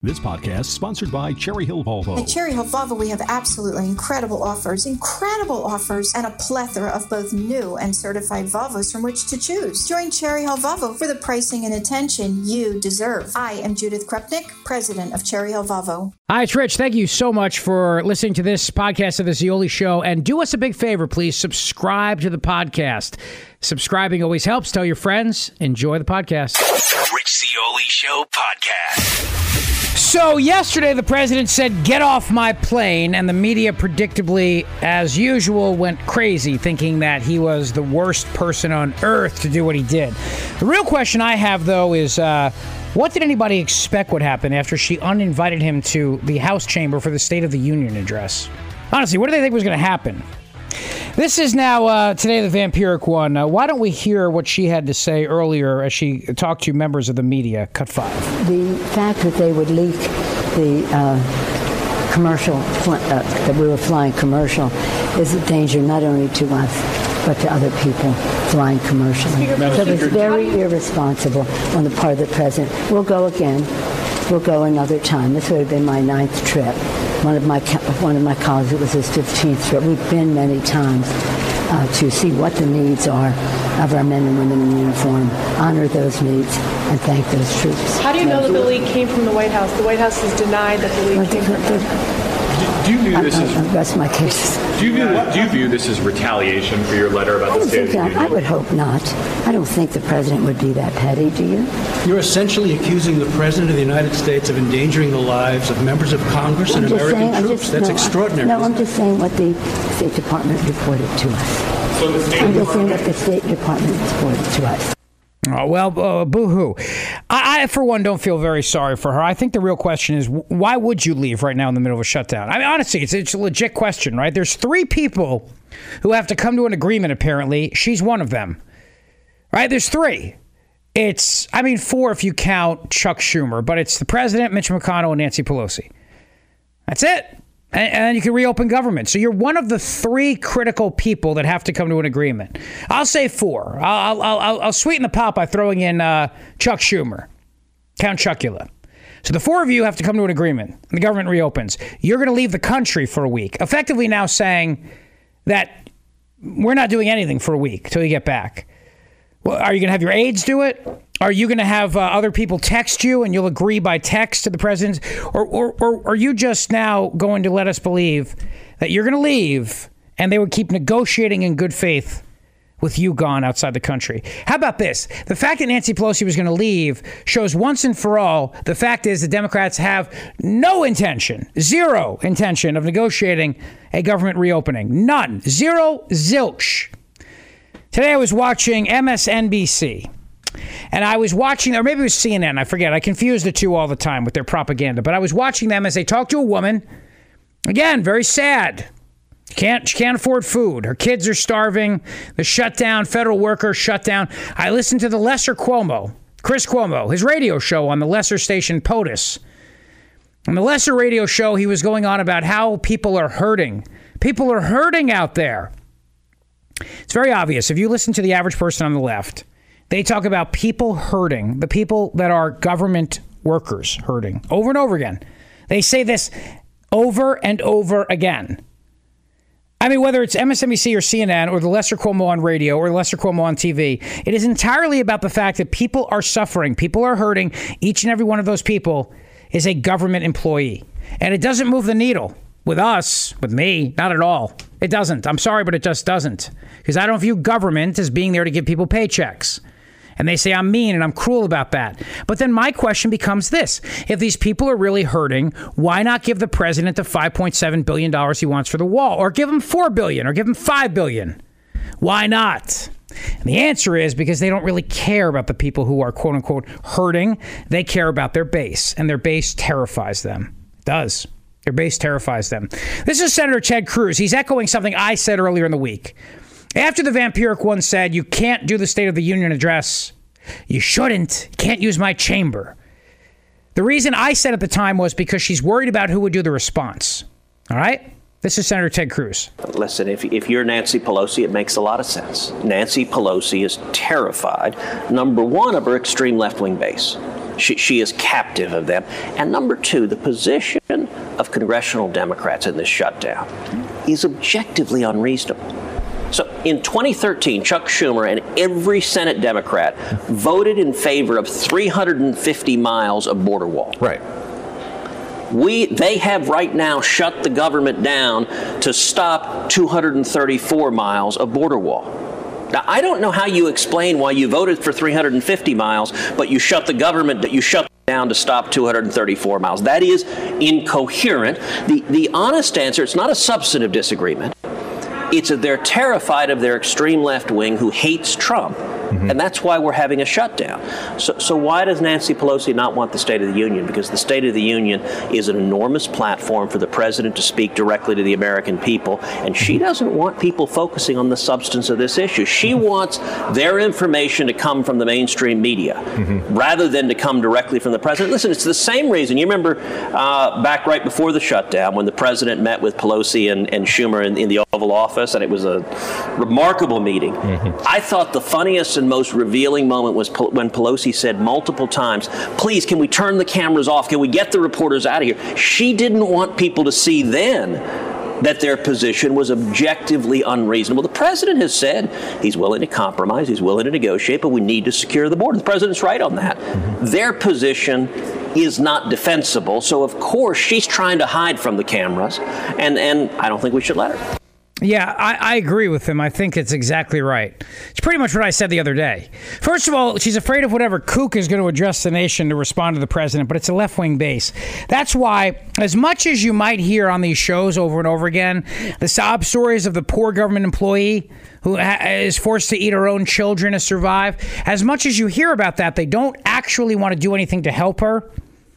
This podcast is sponsored by Cherry Hill Volvo. At Cherry Hill Volvo, we have absolutely incredible offers, and a plethora of both new and certified Volvos from which to choose. Join Cherry Hill Volvo for the pricing and attention you deserve. I am Judith Krupnik, president of Cherry Hill Volvo. Hi, it's Rich. Thank you so much for listening to this podcast of The Zeoli Show. And do us a big favor, please. Subscribe to the podcast. Subscribing always helps. Tell your friends. Enjoy the podcast. Rich Zeoli Show podcast. So yesterday, the president said, "Get off my plane," and the media predictably, as usual, went crazy, thinking that he was the worst person on earth to do what he did. The real question I have, though, is what did anybody expect would happen after she uninvited him to the House chamber for the State of the Union address? Honestly, what did they think was going to happen? This is now today the Vampiric one. Why don't we hear what she had to say earlier as she talked to members of the media? Cut 5. The fact that they would leak the commercial, that we were flying commercial, is a danger not only to us, but to other people flying commercially. So it's very irresponsible on the part of the president. We'll go again. We'll go another time. This would have been my 9th trip. One of my colleagues, it was his 15th trip. We've been many times to see what the needs are of our men and women in uniform, honor those needs, and thank those troops. How do you know that the leak came from the White House? The White House has denied that the leak came from them. Do you view this as rest my case? Do you view this as retaliation for your letter about the State of the Union? I would hope not. I don't think the president would be that petty. Do you? You're essentially accusing the president of the United States of endangering the lives of members of Congress and American troops. That's extraordinary. No, I'm just saying what the State Department reported to us. So the State I'm just saying what the State Department reported to us. Oh, well, boo-hoo. I, for one, don't feel very sorry for her. I think the real question is, why would you leave right now in the middle of a shutdown? I mean, honestly, it's a legit question, right? There's 3 people who have to come to an agreement, apparently. She's one of them, right? There's 3. It's, 4 if you count Chuck Schumer, but it's the president, Mitch McConnell, and Nancy Pelosi. That's it. And then you can reopen government. So you're one of the 3 critical people that have to come to an agreement. I'll say 4. I'll sweeten the pot by throwing in Chuck Schumer, Count Chocula. So the 4 of you have to come to an agreement, and the government reopens. You're going to leave the country for a week, effectively now saying that we're not doing anything for a week till you get back. Well, are you going to have your aides do it? Are you going to have other people text you and you'll agree by text to the president? Or are you just now going to let us believe that you're going to leave and they would keep negotiating in good faith with you gone outside the country? How about this? The fact that Nancy Pelosi was going to leave shows once and for all the fact is the Democrats have no intention, 0 intention of negotiating a government reopening. None. 0, zilch. Today I was watching MSNBC. And I was watching, or maybe it was CNN, I forget. I confuse the two all the time with their propaganda. But I was watching them as they talked to a woman. Again, very sad. She can't afford food. Her kids are starving. The shutdown, federal workers shut down. I listened to the Lesser Cuomo, Chris Cuomo, his radio show on the Lesser station POTUS. On the Lesser radio show, he was going on about how people are hurting. People are hurting out there. It's very obvious. If you listen to the average person on the left, they talk about people hurting, the people that are government workers hurting, over and over again. They say this over and over again. I mean, whether it's MSNBC or CNN or the Lesser Cuomo on radio or the Lesser Cuomo on TV, it is entirely about the fact that people are suffering, people are hurting. Each and every one of those people is a government employee. And it doesn't move the needle. With us, with me, not at all. It doesn't. I'm sorry, but it just doesn't. Because I don't view government as being there to give people paychecks. And they say I'm mean and I'm cruel about that. But then my question becomes this. If these people are really hurting, why not give the president the $5.7 billion he wants for the wall? Or give him $4 billion or give him $5 billion? Why not? And the answer is because they don't really care about the people who are, quote unquote, hurting. They care about their base, and their base terrifies them. It does. Their base terrifies them. This is Senator Ted Cruz. He's echoing something I said earlier in the week. After the Vampiric one said, you can't do the State of the Union address. You shouldn't. You can't use my chamber. The reason I said at the time was because she's worried about who would do the response. All right? This is Senator Ted Cruz. Listen, if you're Nancy Pelosi, it makes a lot of sense. Nancy Pelosi is terrified, number one, of her extreme left-wing base. She is captive of them. And number two, the position of congressional Democrats in this shutdown is objectively unreasonable. So in 2013, Chuck Schumer and every Senate Democrat voted in favor of 350 miles of border wall. Right. They have right now shut the government down to stop 234 miles of border wall. Now, I don't know how you explain why you voted for 350 miles, but you shut the government down to stop 234 miles. That is incoherent. The honest answer, it's not a substantive disagreement. It's that they're terrified of their extreme left wing who hates Trump. And that's why we're having a shutdown. So why does Nancy Pelosi not want the State of the Union? Because the State of the Union is an enormous platform for the president to speak directly to the American people. And she doesn't want people focusing on the substance of this issue. She wants their information to come from the mainstream media rather than to come directly from the president. Listen, it's the same reason. You remember back right before the shutdown when the president met with Pelosi and Schumer in the Oval Office, and it was a remarkable meeting. I thought the funniest and most revealing moment was when Pelosi said multiple times, please, can we turn the cameras off? Can we get the reporters out of here? She didn't want people to see then that their position was objectively unreasonable. The president has said he's willing to compromise, he's willing to negotiate, but we need to secure the border. The president's right on that. Their position is not defensible, so of course she's trying to hide from the cameras, and I don't think we should let her. Yeah, I agree with him. I think it's exactly right. It's pretty much what I said the other day. First of all, she's afraid of whatever kook is going to address the nation to respond to the president, but it's a left-wing base. That's why, as much as you might hear on these shows over and over again, the sob stories of the poor government employee who is forced to eat her own children to survive, as much as you hear about that, they don't actually want to do anything to help her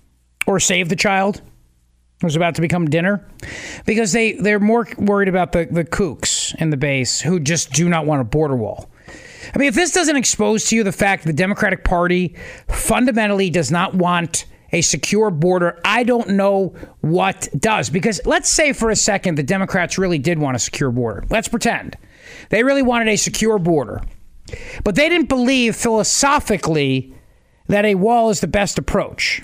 or save the child who's about to become dinner, because they're more worried about the kooks in the base who just do not want a border wall. I mean, if this doesn't expose to you the fact that the Democratic Party fundamentally does not want a secure border, I don't know what does. Because let's say for a second the Democrats really did want a secure border. Let's pretend. They really wanted a secure border. But they didn't believe philosophically that a wall is the best approach.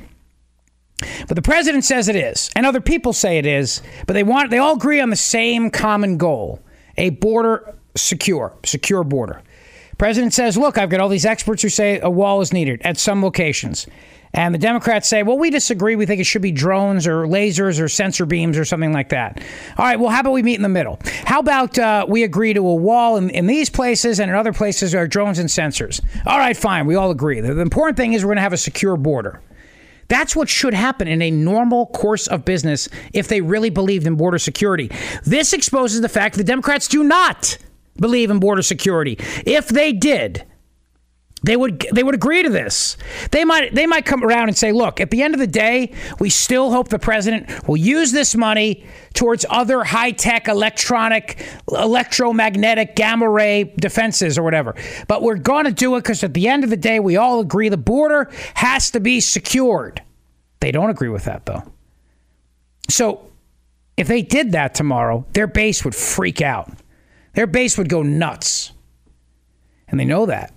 But the president says it is, and other people say it is, but they all agree on the same common goal, a border secure border. President says, look, I've got all these experts who say a wall is needed at some locations. And the Democrats say, well, we disagree. We think it should be drones or lasers or sensor beams or something like that. All right, well, how about we meet in the middle? How about we agree to a wall in these places, and in other places are drones and sensors? All right, fine. We all agree. The important thing is we're going to have a secure border. That's what should happen in a normal course of business if they really believed in border security. This exposes the fact that the Democrats do not believe in border security. If they did, they would agree to this. They might come around and say, look, at the end of the day, we still hope the president will use this money towards other high-tech electromagnetic gamma ray defenses or whatever. But we're going to do it because at the end of the day, we all agree the border has to be secured. They don't agree with that, though. So if they did that tomorrow, their base would freak out. Their base would go nuts. And they know that.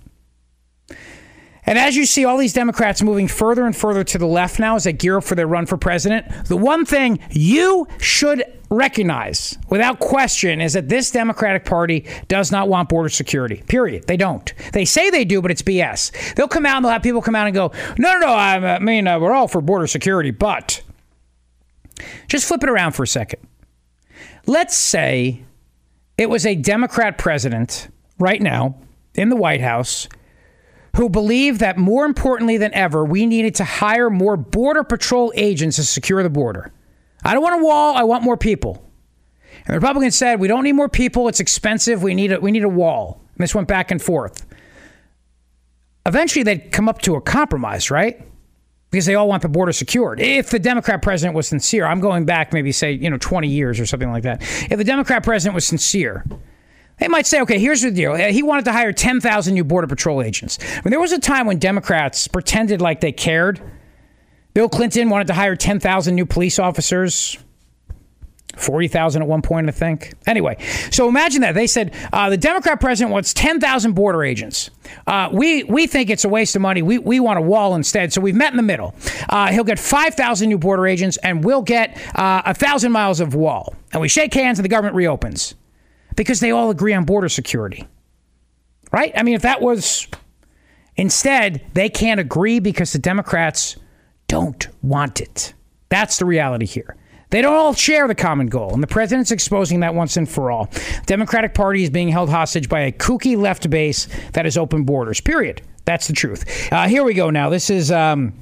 And as you see all these Democrats moving further and further to the left now as they gear up for their run for president, the one thing you should recognize without question is that this Democratic Party does not want border security. Period. They don't. They say they do, but it's BS. They'll come out and they'll have people come out and go, no, we're all for border security, but just flip it around for a second. Let's say it was a Democrat president right now in the White House who believed that more importantly than ever, we needed to hire more Border Patrol agents to secure the border. I don't want a wall. I want more people. And the Republicans said, we don't need more people. It's expensive. We need a wall. And this went back and forth. Eventually, they'd come up to a compromise, right? Because they all want the border secured. If the Democrat president was sincere, I'm going back maybe say, 20 years or something like that. If the Democrat president was sincere, they might say, okay, here's the deal. He wanted to hire 10,000 new Border Patrol agents. I mean, there was a time when Democrats pretended like they cared. Bill Clinton wanted to hire 10,000 new police officers. 40,000 at one point, I think. Anyway, so imagine that. They said the Democrat president wants 10,000 border agents. We think it's a waste of money. We want a wall instead. So we've met in the middle. He'll get 5,000 new border agents, and we'll get 1,000 miles of wall. And we shake hands, and the government reopens because they all agree on border security. Right? I mean, if that was... Instead, they can't agree because the Democrats don't want it. That's the reality here. They don't all share the common goal, and the president's exposing that once and for all. The Democratic Party is being held hostage by a kooky left base that has open borders, period. That's the truth. Here we go now. This is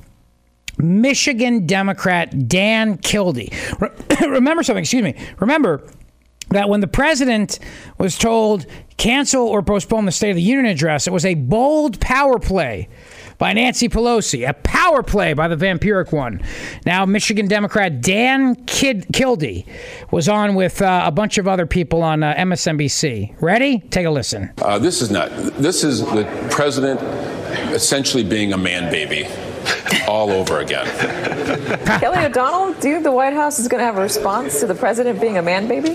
Michigan Democrat Dan Kildee. Remember something, excuse me. Remember that when the president was told cancel or postpone the State of the Union address, it was a bold power play by Nancy Pelosi, a power play by the vampiric one. Now, Michigan Democrat Dan Kildee was on with a bunch of other people on MSNBC. Ready? Take a listen. This is the president essentially being a man baby all over again. Kelly O'Donnell, do you think the White House is going to have a response to the president being a man baby?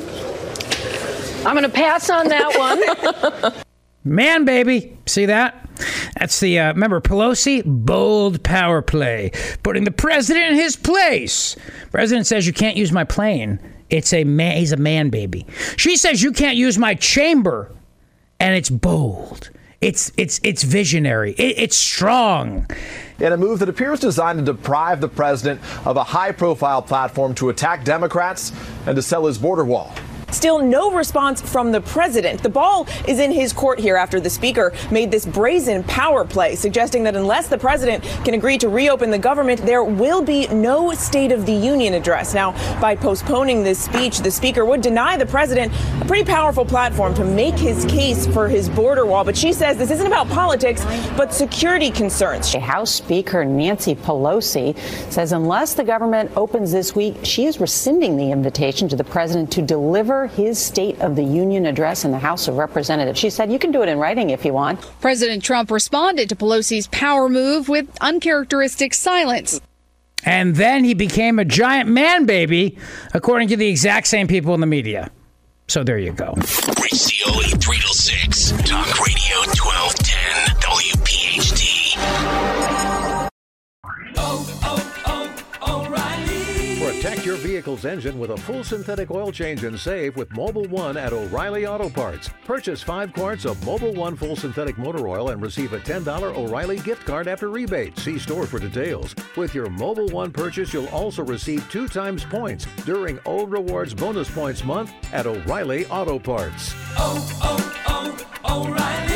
I'm going to pass on that one. Man baby. See that? That's the, remember, Pelosi, bold power play, putting the president in his place. President says you can't use my plane. He's a man baby. She says you can't use my chamber, and it's bold. It's visionary. It's strong. In a move that appears designed to deprive the president of a high-profile platform to attack Democrats and to sell his border wall. Still no response from the president. The ball is in his court here after the speaker made this brazen power play, suggesting that unless the president can agree to reopen the government, there will be no State of the Union address. Now, by postponing this speech, the speaker would deny the president a pretty powerful platform to make his case for his border wall. But she says this isn't about politics, but security concerns. House Speaker Nancy Pelosi says unless the government opens this week, she is rescinding the invitation to the president to deliver his State of the Union address in the House of Representatives. She said you can do it in writing if you want. President Trump responded to Pelosi's power move with uncharacteristic silence. And then he became a giant man baby, according to the exact same people in the media. So there you go. Rich Cioli, 3 till 6. Talk Radio 1210. WPHT. Protect your vehicle's engine with a full synthetic oil change and save with Mobil 1 at O'Reilly Auto Parts. Purchase 5 quarts of Mobil 1 full synthetic motor oil and receive a $10 O'Reilly gift card after rebate. See store for details. With your Mobil 1 purchase, you'll also receive 2 times points during O Rewards Bonus Points Month at O'Reilly Auto Parts. O'Reilly.